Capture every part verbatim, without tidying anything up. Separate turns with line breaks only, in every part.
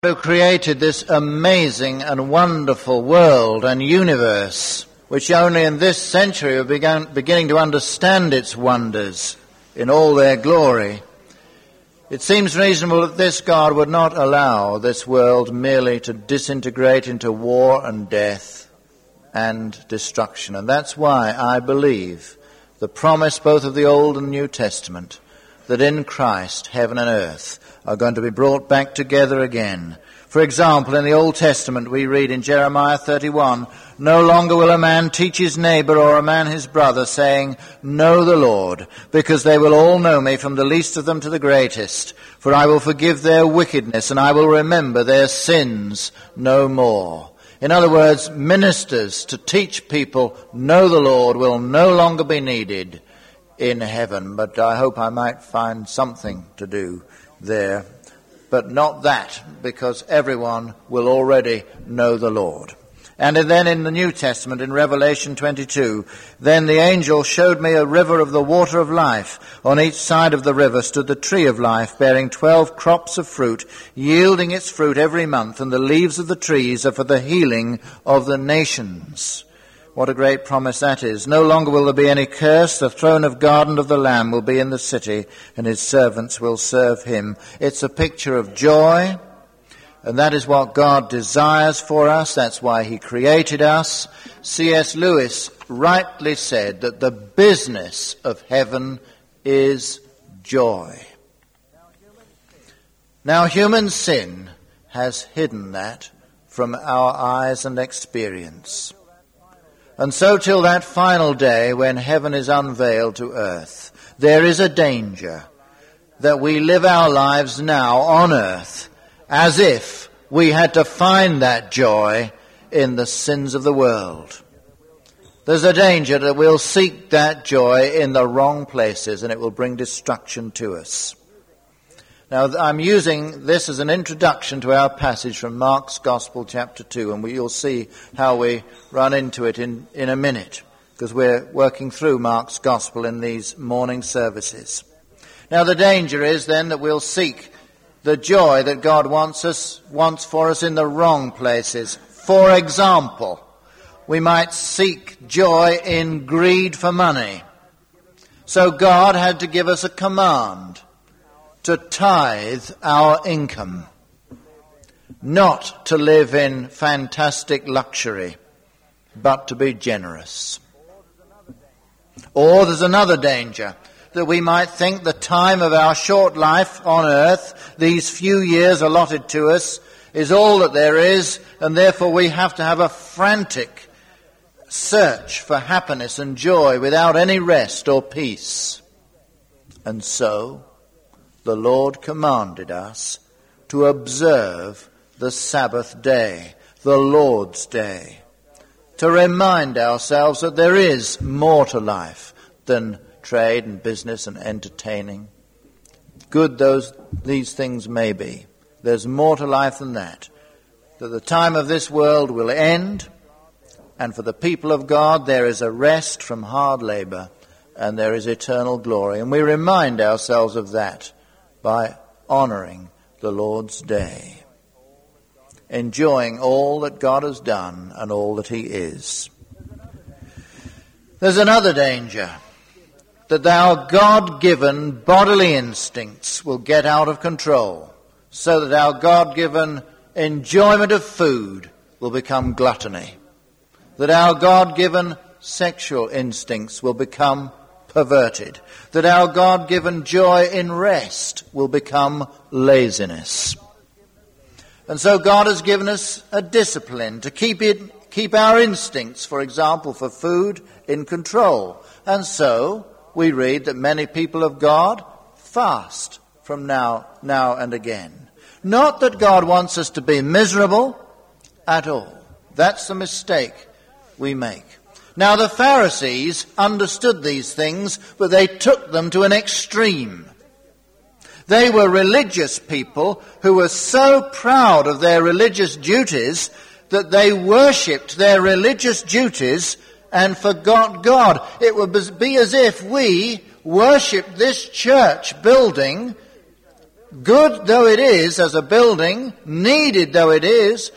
who created this amazing and wonderful world and universe, which only in this century are began, beginning to understand its wonders in all their glory, it seems reasonable that this God would not allow this world merely to disintegrate into war and death and destruction. And that's why I believe the promise both of the Old and New Testament that in Christ heaven and earth are going to be brought back together again. For example, in the Old Testament we read in Jeremiah thirty-one, "No longer will a man teach his neighbor or a man his brother, saying, 'Know the Lord,' because they will all know me, from the least of them to the greatest. For I will forgive their wickedness, and I will remember their sins no more." In other words, ministers to teach people know the Lord will no longer be needed in heaven. But I hope I might find something to do there. But not that, because everyone will already know the Lord. And then in the New Testament, in Revelation twenty-two, "Then the angel showed me a river of the water of life. On each side of the river stood the tree of life, bearing twelve crops of fruit, yielding its fruit every month, and the leaves of the trees are for the healing of the nations." What a great promise that is. No longer will there be any curse. The throne of God and of the Lamb will be in the city, and his servants will serve him. It's a picture of joy, and that is what God desires for us. That's why he created us. C S Lewis rightly said that the business of heaven is joy. Now, human sin has hidden that from our eyes and experience. And so till that final day when heaven is unveiled to earth, there is a danger that we live our lives now on earth as if we had to find that joy in the sins of the world. There's a danger that we'll seek that joy in the wrong places, and it will bring destruction to us. Now, I'm using this as an introduction to our passage from Mark's Gospel, chapter two, and we, you'll see how we run into it in, in a minute, because we're working through Mark's Gospel in these morning services. Now, the danger is then that we'll seek the joy that God wants us, wants for us in the wrong places. For example, we might seek joy in greed for money. So God had to give us a command to tithe our income, not to live in fantastic luxury, but to be generous. Or there's another danger, that we might think the time of our short life on earth, these few years allotted to us, is all that there is, and therefore we have to have a frantic search for happiness and joy without any rest or peace. And so the Lord commanded us to observe the Sabbath day, the Lord's day, to remind ourselves that there is more to life than trade and business and entertaining. Good those these things may be, there's more to life than that. That the time of this world will end, and for the people of God there is a rest from hard labor, and there is eternal glory. And we remind ourselves of that by honoring the Lord's day, enjoying all that God has done and all that he is. There's another danger, that our God-given bodily instincts will get out of control, so that our God-given enjoyment of food will become gluttony, that our God-given sexual instincts will become perverted, that our God-given joy in rest will become laziness. And so God has given us a discipline to keep it, keep our instincts, for example, for food, in control. And so we read that many people of God fast from now, now and again. Not that God wants us to be miserable at all. That's the mistake we make. Now, the Pharisees understood these things, but they took them to an extreme. They were religious people who were so proud of their religious duties that they worshipped their religious duties and forgot God. It would be as if we worshipped this church building good though it is as a building, needed though it is,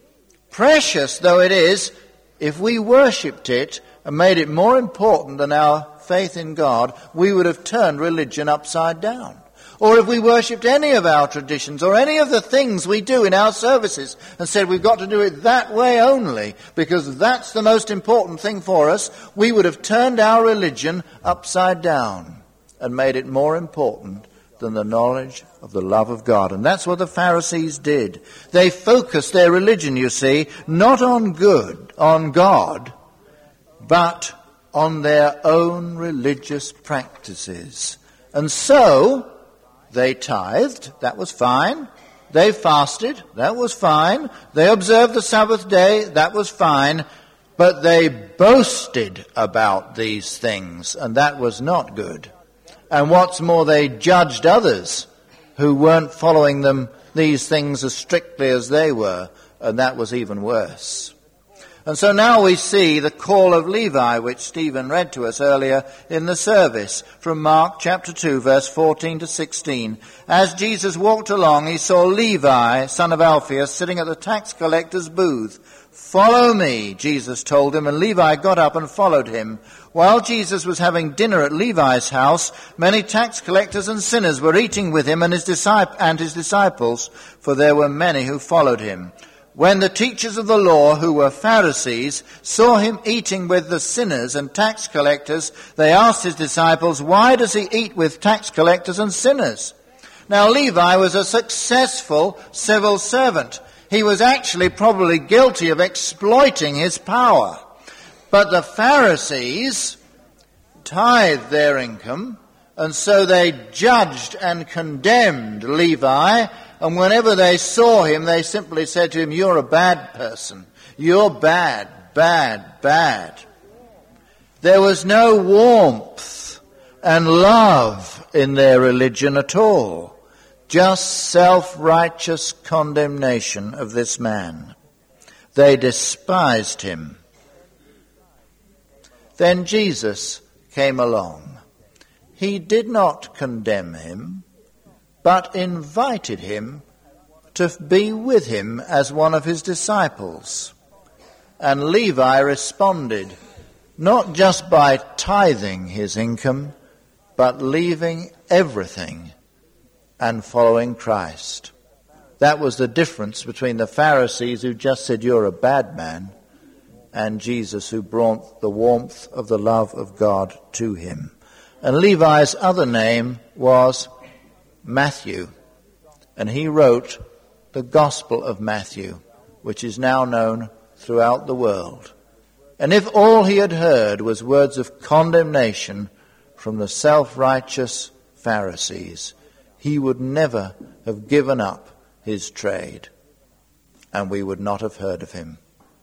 precious though it is, if we worshipped it and made it more important than our faith in God, we would have turned religion upside down. Or if we worshipped any of our traditions or any of the things we do in our services and said we've got to do it that way only because that's the most important thing for us, we would have turned our religion upside down and made it more important than the knowledge of the love of God. And that's what the Pharisees did. They focused their religion, you see, not on good, on God, but on their own religious practices. And so they tithed, that was fine. They fasted, that was fine. They observed the Sabbath day, that was fine. But they boasted about these things, and that was not good. And what's more, they judged others who weren't following them, these things, as strictly as they were, and that was even worse. And so now we see the call of Levi, which Stephen read to us earlier in the service, from Mark chapter two, verse fourteen to sixteen. As Jesus walked along, he saw Levi, son of Alphaeus, sitting at the tax collector's booth. "Follow me," Jesus told him, and Levi got up and followed him. While Jesus was having dinner at Levi's house, many tax collectors and sinners were eating with him and his disciples, and his disciples, for there were many who followed him. When the teachers of the law, who were Pharisees, saw him eating with the sinners and tax collectors, they asked his disciples, "Why does he eat with tax collectors and sinners?" Now Levi was a successful civil servant. He was actually probably guilty of exploiting his power. But the Pharisees tithed their income, and so they judged and condemned Levi. And whenever they saw him, they simply said to him, "You're a bad person. You're bad, bad, bad." There was no warmth and love in their religion at all. Just self-righteous condemnation of this man. They despised him. Then Jesus came along. He did not condemn him, but invited him to be with him as one of his disciples. And Levi responded, not just by tithing his income, but leaving everything and following Christ. That was the difference between the Pharisees who just said, "You're a bad man," and Jesus, who brought the warmth of the love of God to him. And Levi's other name was Matthew, and he wrote the Gospel of Matthew, which is now known throughout the world. And if all he had heard was words of condemnation from the self-righteous Pharisees, he would never have given up his trade, and we would not have heard of him.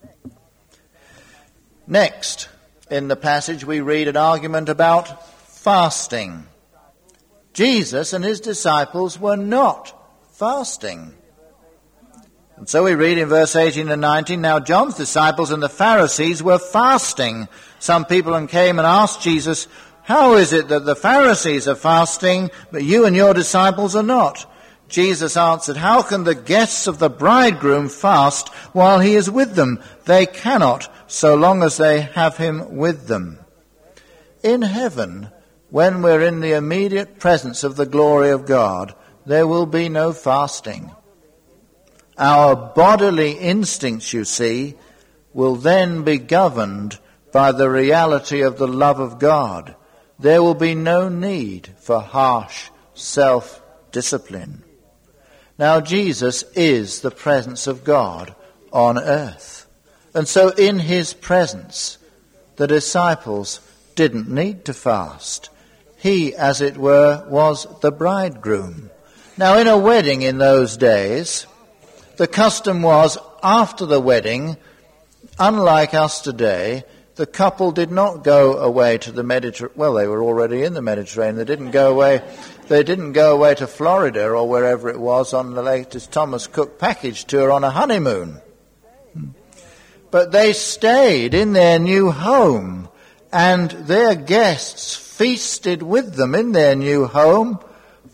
Next, in the passage we read an argument about fasting. Jesus and his disciples were not fasting. And so we read in verse eighteen and nineteen, "Now John's disciples and the Pharisees were fasting. Some people came and asked Jesus, 'How is it that the Pharisees are fasting, but you and your disciples are not?' Jesus answered, 'How can the guests of the bridegroom fast while he is with them? They cannot, so long as they have him with them.'" In heaven, when we're in the immediate presence of the glory of God, there will be no fasting. Our bodily instincts, you see, will then be governed by the reality of the love of God. There will be no need for harsh self-discipline. Now, Jesus is the presence of God on earth. And so in his presence, the disciples didn't need to fast. He, as it were, was the bridegroom. Now, in a wedding in those days, the custom was, after the wedding, unlike us today, the couple did not go away to the Mediterranean. Well, they were already in the Mediterranean. They didn't go away. They didn't go away to Florida or wherever it was on the latest Thomas Cook package tour on a honeymoon. But they stayed in their new home, and their guests feasted with them in their new home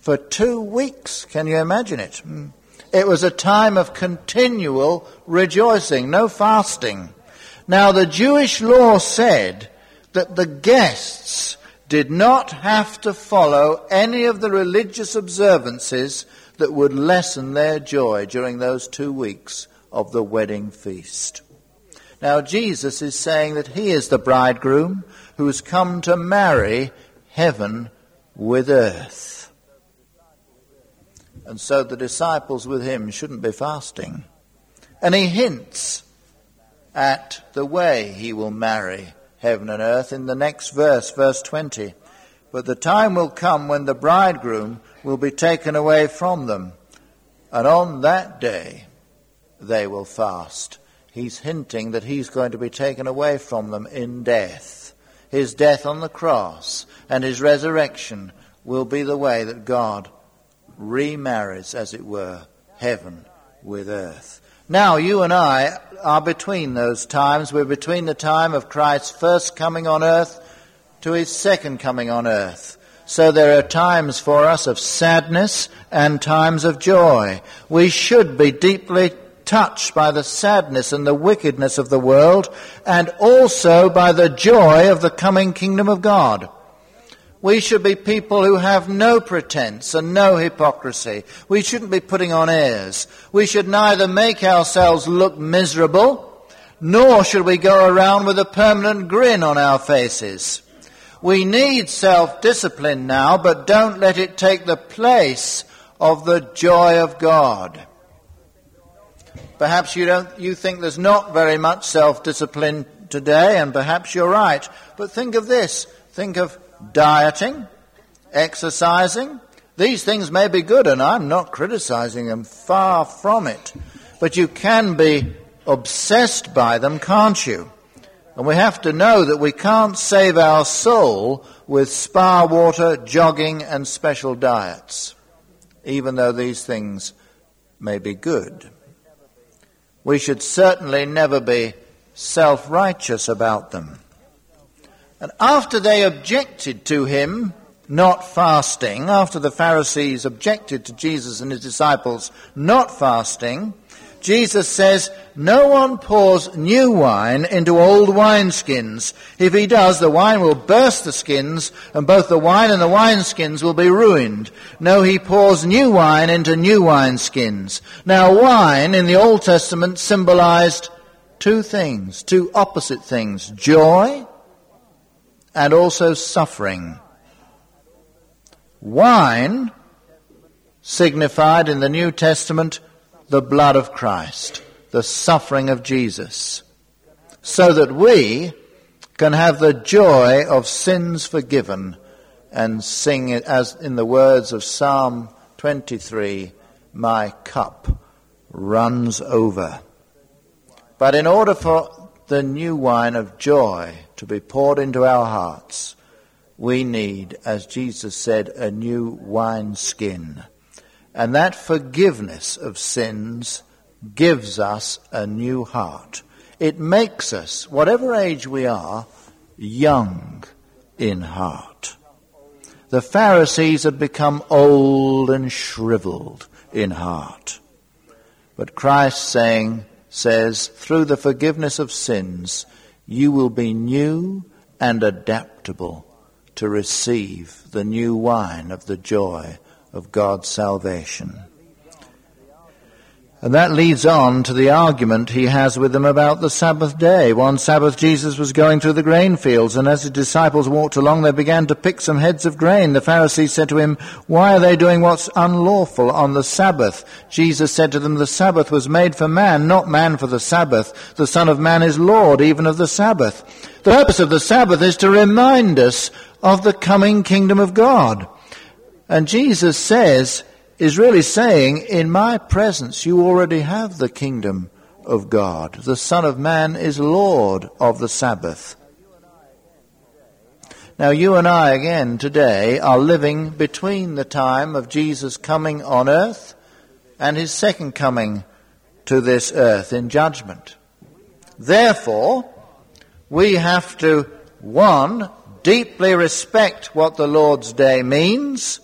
for two weeks. Can you imagine it? It was a time of continual rejoicing, no fasting. Now, the Jewish law said that the guests did not have to follow any of the religious observances that would lessen their joy during those two weeks of the wedding feast. Now, Jesus is saying that he is the bridegroom who has come to marry heaven with earth. And so the disciples with him shouldn't be fasting. And he hints at the way he will marry heaven and earth in the next verse, verse twenty. But the time will come when the bridegroom will be taken away from them, and on that day they will fast. He's hinting that he's going to be taken away from them in death. His death on the cross and his resurrection will be the way that God remarries, as it were, heaven with earth. Now, you and I are between those times. We're between the time of Christ's first coming on earth to his second coming on earth. So there are times for us of sadness and times of joy. We should be deeply touched by the sadness and the wickedness of the world, and also by the joy of the coming kingdom of God. We should be people who have no pretense and no hypocrisy. We shouldn't be putting on airs. We should neither make ourselves look miserable, nor should we go around with a permanent grin on our faces. We need self-discipline now, but don't let it take the place of the joy of God. Perhaps you don't, you think there's not very much self-discipline today, and perhaps you're right. But think of this. Think of dieting, exercising. These things may be good, and I'm not criticizing them, far from it. But you can be obsessed by them, can't you? And we have to know that we can't save our soul with spa water, jogging, and special diets, even though these things may be good. We should certainly never be self-righteous about them. And after they objected to him not fasting, after the Pharisees objected to Jesus and his disciples not fasting, Jesus says, no one pours new wine into old wineskins. If he does, the wine will burst the skins, and both the wine and the wineskins will be ruined. No, he pours new wine into new wineskins. Now, wine in the Old Testament symbolized two things, two opposite things, joy and also suffering. Wine signified in the New Testament the blood of Christ, the suffering of Jesus, so that we can have the joy of sins forgiven and sing it as in the words of Psalm twenty-three, my cup runs over. But in order for the new wine of joy to be poured into our hearts, we need, as Jesus said, a new wineskin. And that forgiveness of sins gives us a new heart. It makes us, whatever age we are, young in heart. The Pharisees had become old and shriveled in heart. But Christ saying, says, through the forgiveness of sins, you will be new and adaptable to receive the new wine of the joy of God's salvation. And that leads on to the argument he has with them about the Sabbath day. One Sabbath Jesus was going through the grain fields, and as his disciples walked along, they began to pick some heads of grain. The Pharisees said to him, why are they doing what's unlawful on the Sabbath? Jesus said to them, the Sabbath was made for man, not man for the Sabbath. The Son of Man is Lord even of the Sabbath. The purpose of the Sabbath is to remind us of the coming kingdom of God. And Jesus says, is really saying, in my presence you already have the kingdom of God. The Son of Man is Lord of the Sabbath. Now you and I again today are living between the time of Jesus coming on earth and his second coming to this earth in judgment. Therefore, we have to, one, deeply respect what the Lord's day means,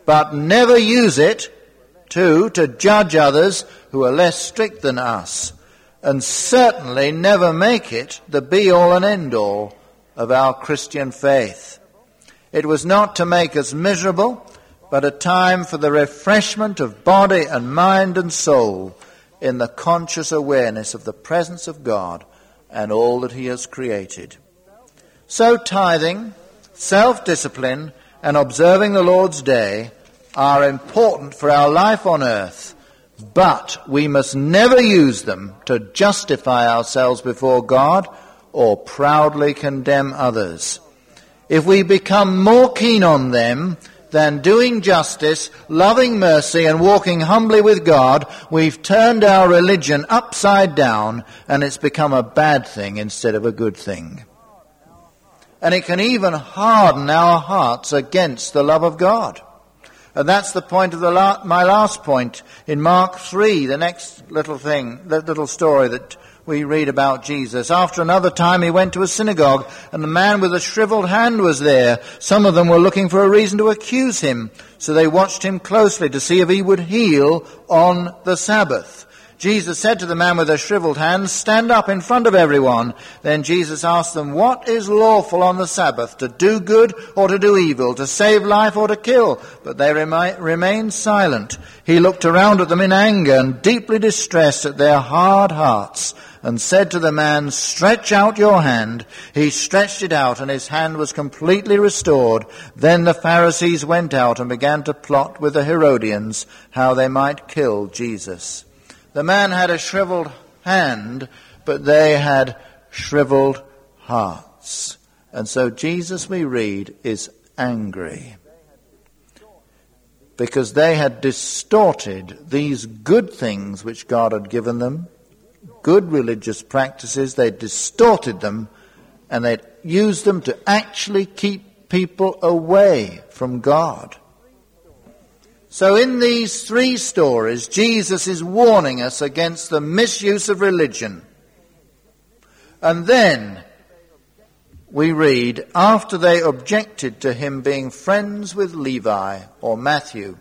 but never use it, two, to judge others who are less strict than us, and certainly never make it the be-all and end-all of our Christian faith. It was not to make us miserable, but a time for the refreshment of body and mind and soul in the conscious awareness of the presence of God and all that he has created. So tithing, self-discipline, and observing the Lord's Day are important for our life on earth, but we must never use them to justify ourselves before God or proudly condemn others. If we become more keen on them than doing justice, loving mercy, and walking humbly with God, we've turned our religion upside down, and it's become a bad thing instead of a good thing. And it can even harden our hearts against the love of God. And that's the point of the la- my last point in Mark three, the next little thing, the little story that we read about Jesus. After another time he went to a synagogue, and a man with a shriveled hand was there. Some of them were looking for a reason to accuse him, so they watched him closely to see if he would heal on the Sabbath. Jesus said to the man with the shriveled hand, "Stand up in front of everyone." Then Jesus asked them, "What is lawful on the Sabbath, to do good or to do evil, to save life or to kill?" But they remi- remained silent. He looked around at them in anger and deeply distressed at their hard hearts, and said to the man, "Stretch out your hand." He stretched it out, and his hand was completely restored. Then the Pharisees went out and began to plot with the Herodians how they might kill Jesus. The man had a shriveled hand, but they had shriveled hearts. And so Jesus, we read, is angry, because they had distorted these good things which God had given them, good religious practices. They distorted them, and they'd used them to actually keep people away from God. So in these three stories, Jesus is warning us against the misuse of religion. And then we read, after they objected to him being friends with Levi or Matthew,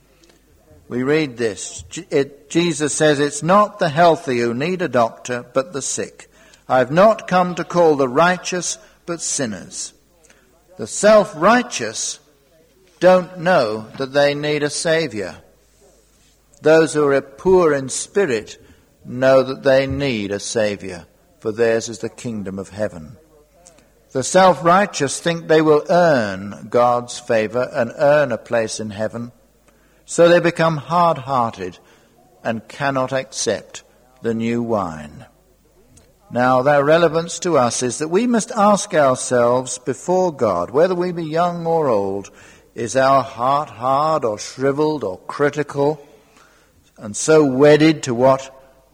we read this. It, Jesus says, "It's not the healthy who need a doctor, but the sick. I've not come to call the righteous, but sinners." The self-righteous don't know that they need a Saviour. Those who are poor in spirit know that they need a Saviour, for theirs is the kingdom of heaven. The self-righteous think they will earn God's favour and earn a place in heaven, so they become hard-hearted and cannot accept the new wine. Now, their relevance to us is that we must ask ourselves before God, whether we be young or old, is our heart hard or shriveled or critical, and so wedded to what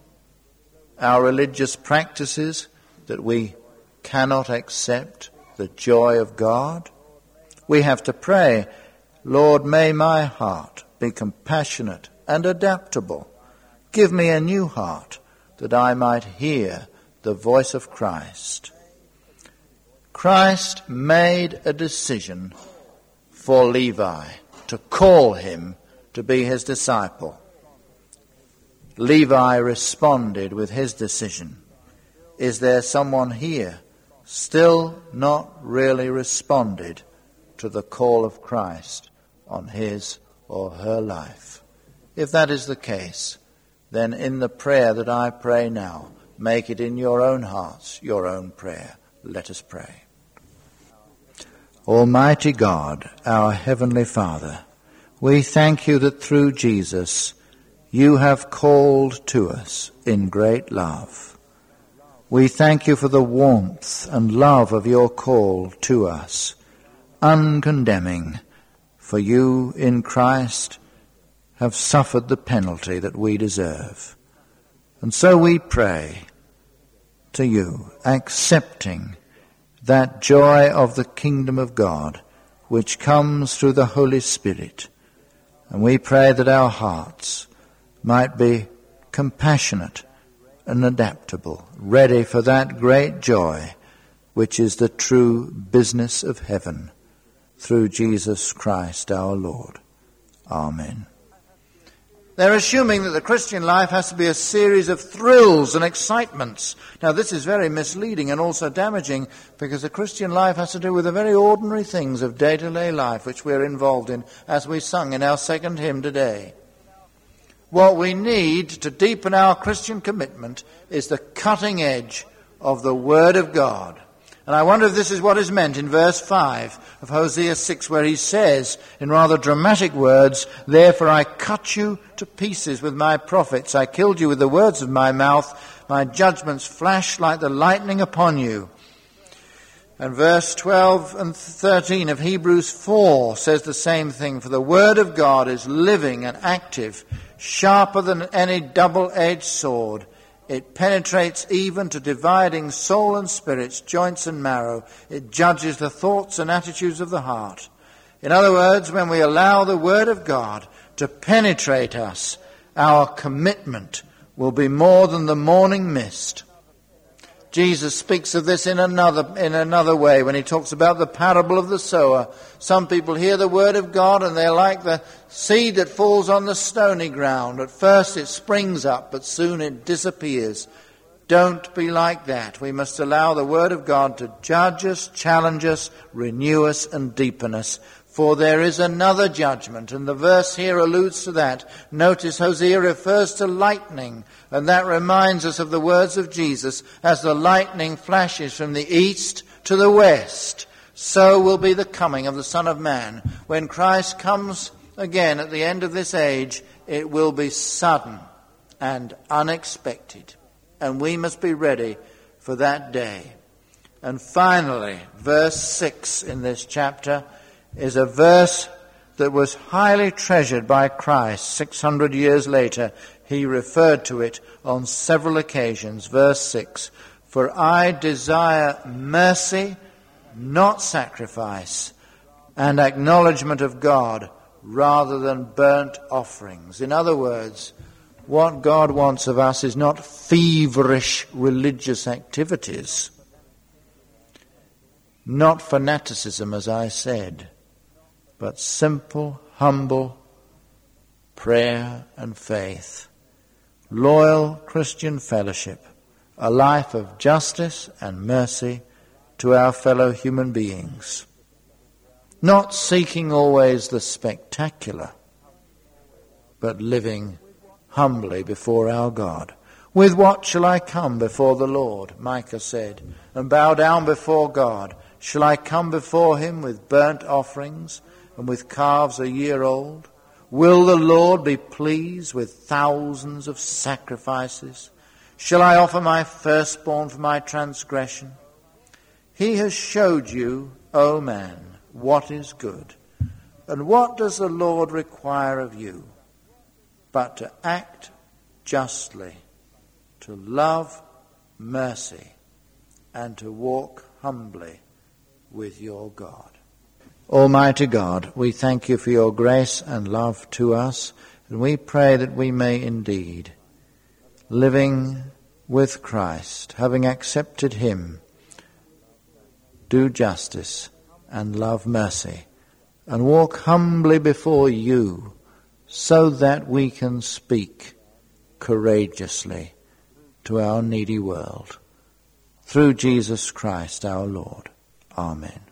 our religious practices that we cannot accept the joy of God? We have to pray, "Lord, may my heart be compassionate and adaptable. Give me a new heart that I might hear the voice of Christ." Christ made a decision for Levi to call him to be his disciple. Levi responded with his decision. Is there someone here still not really responded to the call of Christ on his or her life? If that is the case, then in the prayer that I pray now, make it in your own hearts your own prayer. Let us pray. Almighty God, our Heavenly Father, we thank you that through Jesus you have called to us in great love. We thank you for the warmth and love of your call to us, uncondemning, for you in Christ have suffered the penalty that we deserve. And so we pray to you, accepting that joy of the kingdom of God which comes through the Holy Spirit. And we pray that our hearts might be compassionate and adaptable, ready for that great joy which is the true business of heaven, through Jesus Christ our Lord. Amen. They're assuming that the Christian life has to be a series of thrills and excitements. Now, this is very misleading and also damaging, because the Christian life has to do with the very ordinary things of day-to-day life which we're involved in, as we sung in our second hymn today. What we need to deepen our Christian commitment is the cutting edge of the Word of God. And I wonder if this is what is meant in verse five of Hosea six, where he says, in rather dramatic words, "Therefore I cut you to pieces with my prophets. I killed you with the words of my mouth. My judgments flash like the lightning upon you." And verse twelve and thirteen of Hebrews four says the same thing. "For the word of God is living and active, sharper than any double-edged sword. It penetrates even to dividing soul and spirits, joints and marrow. It judges the thoughts and attitudes of the heart." In other words, when we allow the Word of God to penetrate us, our commitment will be more than the morning mist. Jesus speaks of this in another in another way when he talks about the parable of the sower. Some people hear the word of God and they're like the seed that falls on the stony ground. At first it springs up, but soon it disappears. Don't be like that. We must allow the word of God to judge us, challenge us, renew us, and deepen us. For there is another judgment, and the verse here alludes to that. Notice Hosea refers to lightning, and that reminds us of the words of Jesus. As the lightning flashes from the east to the west, so will be the coming of the Son of Man. When Christ comes again at the end of this age, it will be sudden and unexpected, and we must be ready for that day. And finally, verse six in this chapter is a verse that was highly treasured by Christ. Six hundred years later, he referred to it on several occasions. Verse six, "For I desire mercy, not sacrifice, and acknowledgement of God rather than burnt offerings." In other words, what God wants of us is not feverish religious activities, not fanaticism, as I said, but simple, humble prayer and faith, loyal Christian fellowship, a life of justice and mercy to our fellow human beings, not seeking always the spectacular, but living humbly before our God. "With what shall I come before the Lord?" Micah said, "and bow down before God? Shall I come before him with burnt offerings and with calves a year old? Will the Lord be pleased with thousands of sacrifices? Shall I offer my firstborn for my transgression? He has showed you, O man, what is good. And what does the Lord require of you? But to act justly, to love mercy, and to walk humbly with your God." Almighty God, we thank you for your grace and love to us, and we pray that we may indeed, living with Christ, having accepted him, do justice and love mercy, and walk humbly before you, so that we can speak courageously to our needy world. Through Jesus Christ our Lord. Amen.